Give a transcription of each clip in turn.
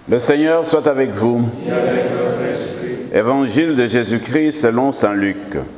Le Seigneur soit avec vous. Et avec votre esprit. Évangile de Jésus-Christ selon saint Luc.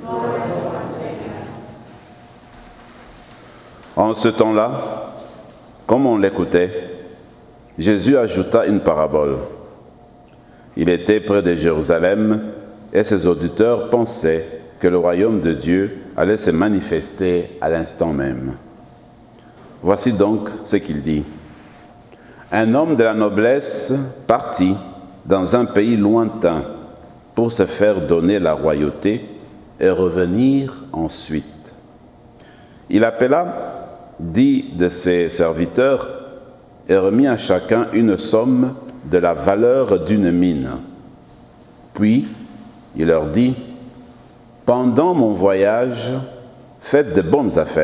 En ce temps-là, comme on l'écoutait, Jésus ajouta une parabole. Il était près de Jérusalem et ses auditeurs pensaient que le royaume de Dieu allait se manifester à l'instant même. Voici donc ce qu'il dit. Un homme de la noblesse partit dans un pays lointain pour se faire donner la royauté et revenir ensuite. Il appela 10 de ses serviteurs et remit à chacun une somme de la valeur d'une mine. Puis, il leur dit, « Pendant mon voyage, faites de bonnes affaires. »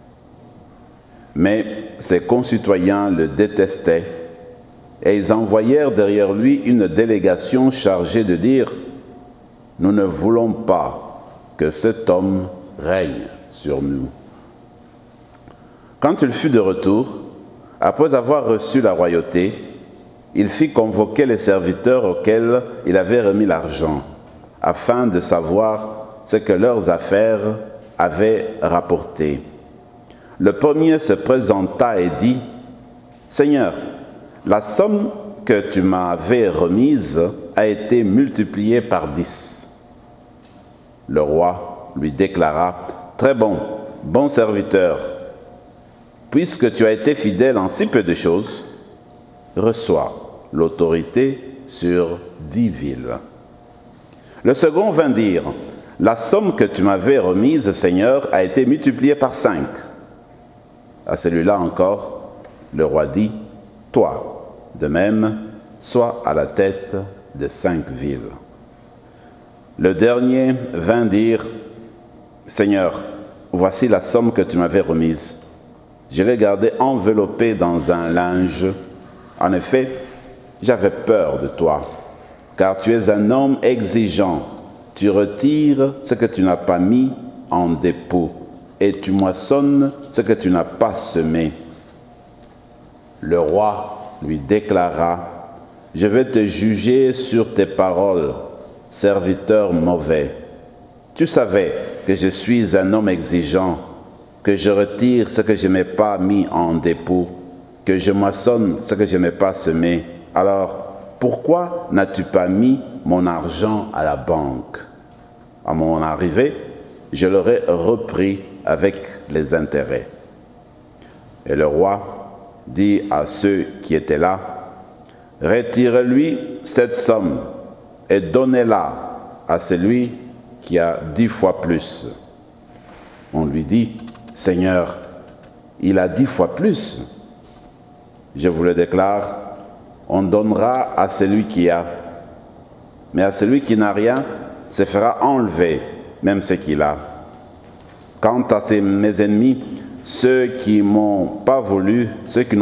Mais ses concitoyens le détestaient et ils envoyèrent derrière lui une délégation chargée de dire « Nous ne voulons pas que cet homme règne sur nous. » Quand il fut de retour, après avoir reçu la royauté, il fit convoquer les serviteurs auxquels il avait remis l'argent, afin de savoir ce que leurs affaires avaient rapporté. Le premier se présenta et dit, « Seigneur, la somme que tu m'avais remise a été multipliée par 10. » Le roi lui déclara, « Très bon, bon serviteur, puisque tu as été fidèle en si peu de choses, reçois l'autorité sur 10 villes. » Le second vint dire, « La somme que tu m'avais remise, Seigneur, a été multipliée par 5. » À celui-là encore, le roi dit, « Toi, de même, sois à la tête de 5 villes. » Le dernier vint dire, « Seigneur, voici la somme que tu m'avais remise. Je l'ai gardée enveloppée dans un linge. En effet, j'avais peur de toi, car tu es un homme exigeant. Tu retires ce que tu n'as pas mis en dépôt, et tu moissonnes ce que tu n'as pas semé. » Le roi lui déclara, « Je vais te juger sur tes paroles, serviteur mauvais. Tu savais que je suis un homme exigeant, que je retire ce que je n'ai pas mis en dépôt, que je moissonne ce que je n'ai pas semé. Alors, pourquoi n'as-tu pas mis mon argent à la banque? À mon arrivée, je l'aurais repris avec les intérêts. » Et le roi dit à ceux qui étaient là, « Retirez-lui cette somme et donnez-la à celui qui a 10 fois plus. » On lui dit, « Seigneur, il a 10 fois plus. » Je vous le déclare, on donnera à celui qui a, mais à celui qui n'a rien, se fera enlever même ce qu'il a. Quant à mes ennemis, ceux qui n'ont pas voulu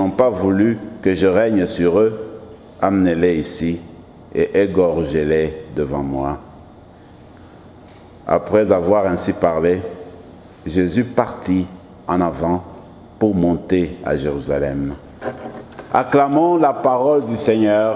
que je règne sur eux, amenez-les ici et égorgez-les devant moi. » Après avoir ainsi parlé, Jésus partit en avant pour monter à Jérusalem. Acclamons la parole du Seigneur.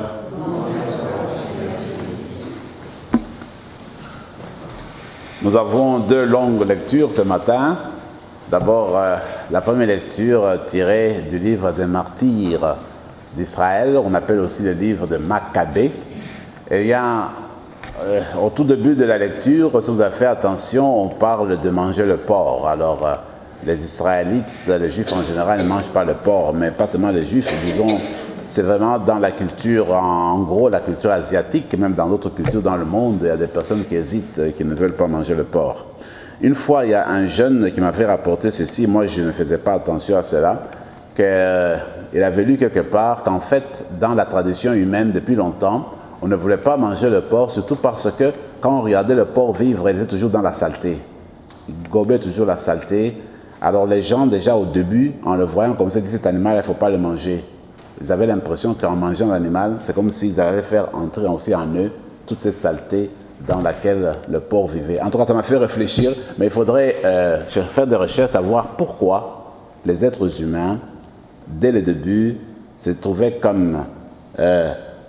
Nous avons 2 longues lectures ce matin. D'abord, la première lecture tirée du livre des martyrs d'Israël, on appelle aussi le livre de Maccabée. Et bien, au tout début de la lecture, si vous avez fait attention, on parle de manger le porc. Alors, les Israélites, les Juifs en général, ne mangent pas le porc, mais pas seulement les Juifs, disons, c'est vraiment dans la culture, en gros, la culture asiatique, même dans d'autres cultures dans le monde, il y a des personnes qui hésitent, qui ne veulent pas manger le porc. Une fois, il y a un jeune qui m'avait rapporté ceci, moi je ne faisais pas attention à cela, qu'il avait lu quelque part qu'en fait, dans la tradition humaine, depuis longtemps, on ne voulait pas manger le porc, surtout parce que quand on regardait le porc vivre, il était toujours dans la saleté. Il gobait toujours la saleté. Alors les gens, déjà au début, en le voyant comme ça, disaient, cet animal, il ne faut pas le manger. Ils avaient l'impression qu'en mangeant l'animal, c'est comme s'ils allaient faire entrer aussi en eux toute cette saleté dans laquelle le porc vivait. En tout cas, ça m'a fait réfléchir, mais il faudrait faire des recherches, savoir pourquoi les êtres humains, dès le début, se trouvaient comme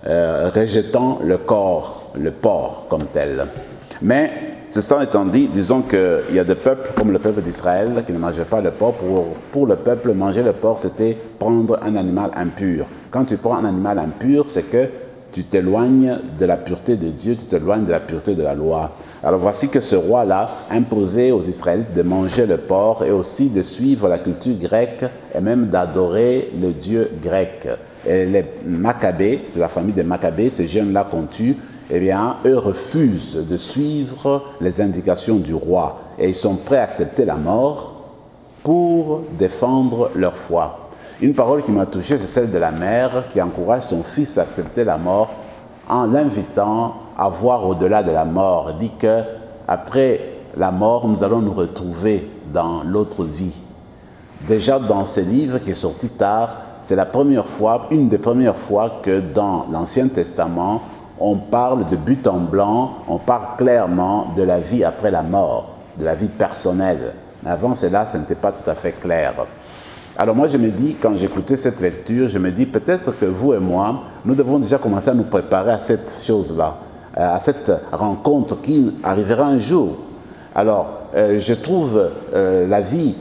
rejetant le corps, le porc comme tel. Mais, ceci étant dit, disons qu'il y a des peuples, comme le peuple d'Israël, qui ne mangeaient pas le porc. Pour le peuple, manger le porc, c'était prendre un animal impur. Quand tu prends un animal impur, c'est que tu t'éloignes de la pureté de Dieu, tu t'éloignes de la pureté de la loi. Alors voici que ce roi-là imposait aux Israélites de manger le porc et aussi de suivre la culture grecque et même d'adorer le dieu grec. Et les Maccabées, c'est la famille des Maccabées, ces jeunes-là qu'on tue, eh bien, eux refusent de suivre les indications du roi et ils sont prêts à accepter la mort pour défendre leur foi. Une parole qui m'a touché, c'est celle de la mère qui encourage son fils à accepter la mort en l'invitant à voir au-delà de la mort. Elle dit qu'après la mort, nous allons nous retrouver dans l'autre vie. Déjà dans ce livre qui est sorti tard, c'est la première fois, une des premières fois que dans l'Ancien Testament, on parle de but en blanc, on parle clairement de la vie après la mort, de la vie personnelle. Mais avant cela, ce n'était pas tout à fait clair. Alors moi je me dis, quand j'écoutais cette lecture, je me dis peut-être que vous et moi, nous devons déjà commencer à nous préparer à cette chose-là, à cette rencontre qui arrivera un jour. Alors je trouve la vie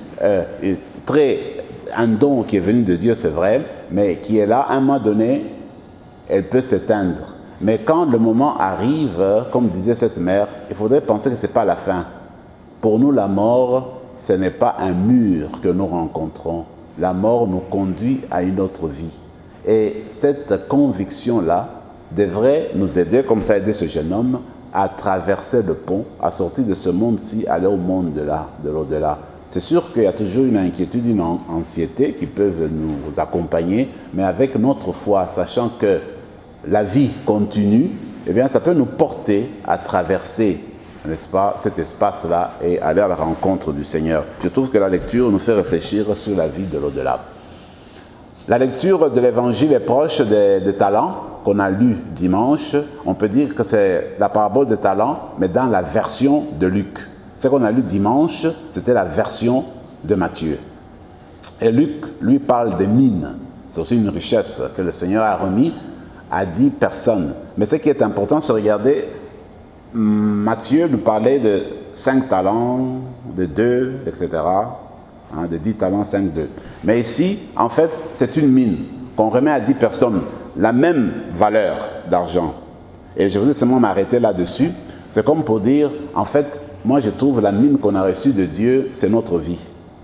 un don qui est venu de Dieu, c'est vrai, mais qui est là, à un moment donné, elle peut s'éteindre. Mais quand le moment arrive, comme disait cette mère, il faudrait penser que ce n'est pas la fin. Pour nous, la mort, ce n'est pas un mur que nous rencontrons. La mort nous conduit à une autre vie. Et cette conviction-là devrait nous aider, comme ça a aidé ce jeune homme, à traverser le pont, à sortir de ce monde-ci, aller au monde de l'au-delà. C'est sûr qu'il y a toujours une inquiétude, une anxiété qui peuvent nous accompagner, mais avec notre foi, sachant que la vie continue, eh bien, ça peut nous porter à traverser, n'est-ce pas, cet espace-là et aller à la rencontre du Seigneur. Je trouve que la lecture nous fait réfléchir sur la vie de l'au-delà. La lecture de l'Évangile est proche des talents qu'on a lu dimanche. On peut dire que c'est la parabole des talents, mais dans la version de Luc. Ce qu'on a lu dimanche, c'était la version de Matthieu. Et Luc, lui, parle des mines. C'est aussi une richesse que le Seigneur a remis à 10 personnes. Mais ce qui est important, c'est de regarder, Matthieu nous parlait de 5 talents, de 2, etc. De 10 talents, 5, 2. Mais ici, en fait, c'est une mine qu'on remet à 10 personnes, la même valeur d'argent. Et je voudrais seulement m'arrêter là-dessus. C'est comme pour dire, en fait, moi je trouve la mine qu'on a reçue de Dieu, c'est notre vie.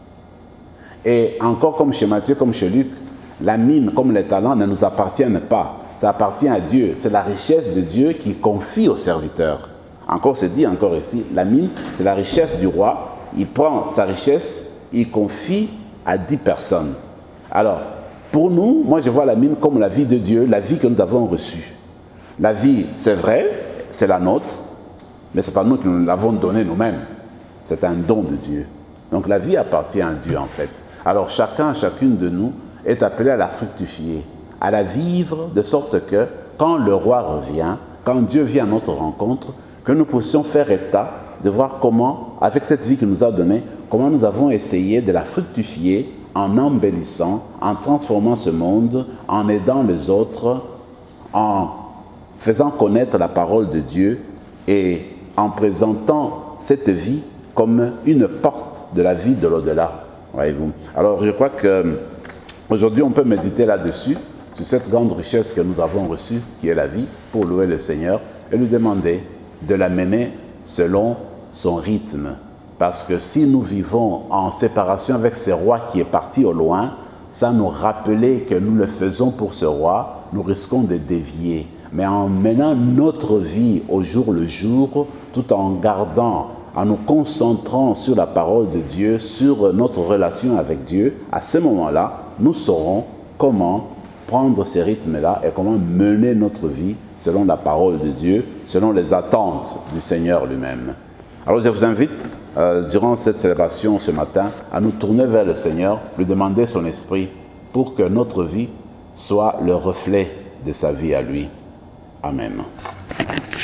Et encore comme chez Matthieu, comme chez Luc, la mine comme les talents ne nous appartiennent pas. Ça appartient à Dieu. C'est la richesse de Dieu qui confie aux serviteurs. Encore, c'est dit encore ici, la mine, c'est la richesse du roi. Il prend sa richesse, il confie à 10 personnes. Alors, pour nous, moi je vois la mine comme la vie de Dieu, la vie que nous avons reçue. La vie, c'est vrai, c'est la nôtre, mais ce n'est pas nous qui nous l'avons donnée nous-mêmes. C'est un don de Dieu. Donc la vie appartient à Dieu en fait. Alors chacune de nous est appelé à la fructifier, à la vivre de sorte que quand le roi revient, quand Dieu vient à notre rencontre, que nous puissions faire état de voir comment, avec cette vie qu'il nous a donnée, comment nous avons essayé de la fructifier en embellissant, en transformant ce monde, en aidant les autres, en faisant connaître la parole de Dieu et en présentant cette vie comme une porte de la vie de l'au-delà. Voyez-vous. Alors je crois qu'aujourd'hui on peut méditer là-dessus, sur cette grande richesse que nous avons reçue, qui est la vie, pour louer le Seigneur et lui demander de la mener selon son rythme. Parce que si nous vivons en séparation avec ce roi qui est parti au loin, ça nous rappelait que nous le faisons pour ce roi, nous risquons de dévier. Mais en menant notre vie au jour le jour, tout en gardant, en nous concentrant sur la parole de Dieu, sur notre relation avec Dieu, à ce moment-là, nous saurons comment prendre ces rythmes-là et comment mener notre vie selon la parole de Dieu, selon les attentes du Seigneur lui-même. Alors je vous invite, durant cette célébration ce matin, à nous tourner vers le Seigneur, lui demander son esprit pour que notre vie soit le reflet de sa vie à lui. Amen.